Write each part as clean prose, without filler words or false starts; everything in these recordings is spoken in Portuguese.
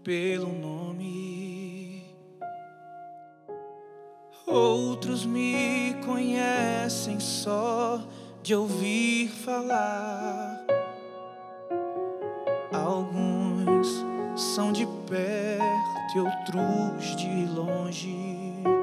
pelo nome. Outros me conhecem só de ouvir falar. Alguns são de perto e outros de longe.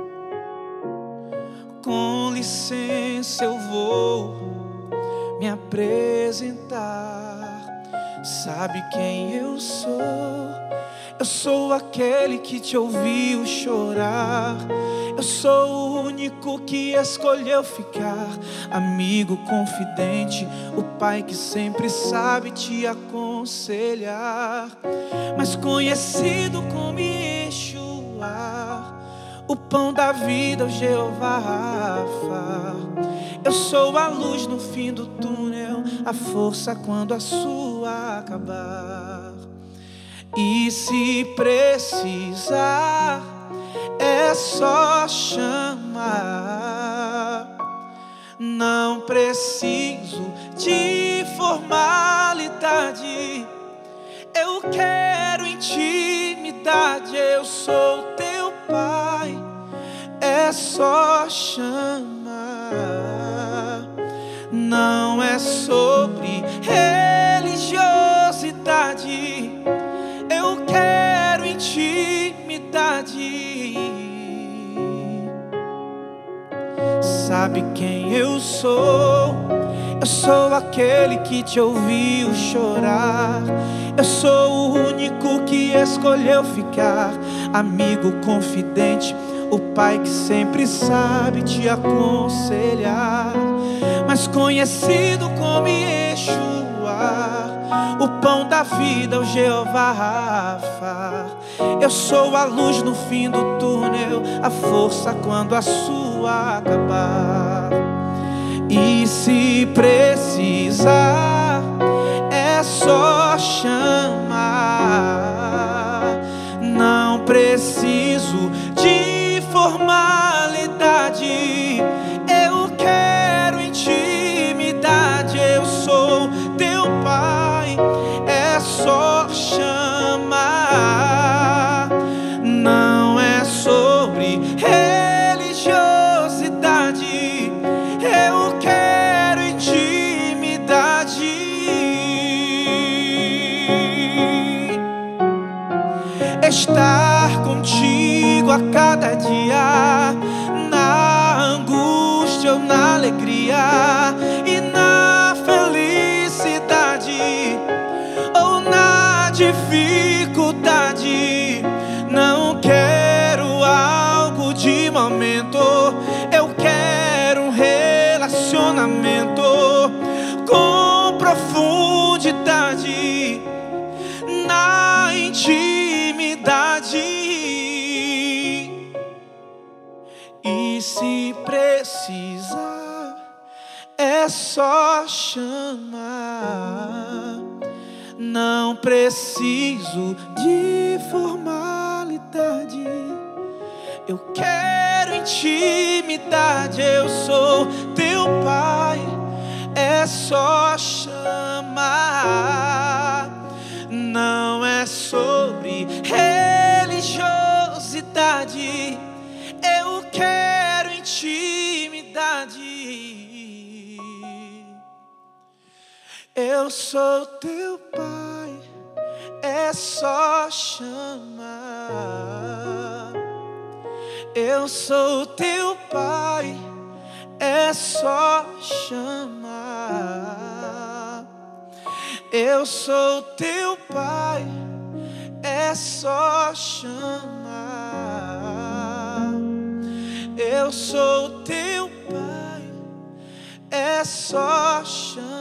Com licença eu vou me apresentar. Sabe quem eu sou? Eu sou aquele que te ouviu chorar. Eu sou o único que escolheu ficar. Amigo confidente, o pai que sempre sabe te aconselhar. Mas conhecido como Yeshua, o pão da vida, o Jeová Rafa. Eu sou a luz no fim do túnel, a força quando a sua acabar. E se precisar, é só chamar. Não preciso de formalidade. Eu quero intimidade. Eu sou teu pai. É só chamar. Não é sobre religiosidade. Eu quero intimidade. Sabe quem eu sou? Eu sou aquele que te ouviu chorar. Eu sou o único que escolheu ficar. Amigo confidente, o pai que sempre sabe te aconselhar. Mas conhecido como Yeshua, o pão da vida, o Jeová Rafa. Eu sou a luz no fim do túnel, a força quando a sua acabar. E se precisar, é só chamar. Não preciso de formalidade. Eu quero intimidade. Eu sou teu pai. É só chamar. Não é sobre religiosidade. Eu quero intimidade. Estar contigo a cada dia, na angústia ou na alegria, e na felicidade ou na dificuldade. Não quero algo de momento, eu quero um relacionamento com profundidade, na intimidade. E se precisar, é só chamar. Não preciso de formalidade. Eu quero intimidade. Eu sou teu pai. É só chamar. Não é sobre religiosidade. Eu quero intimidade. Eu sou teu pai. É só chamar. Eu sou teu pai. É só chamar. Eu sou teu pai. É só chamar. Eu sou teu pai. É só chamar.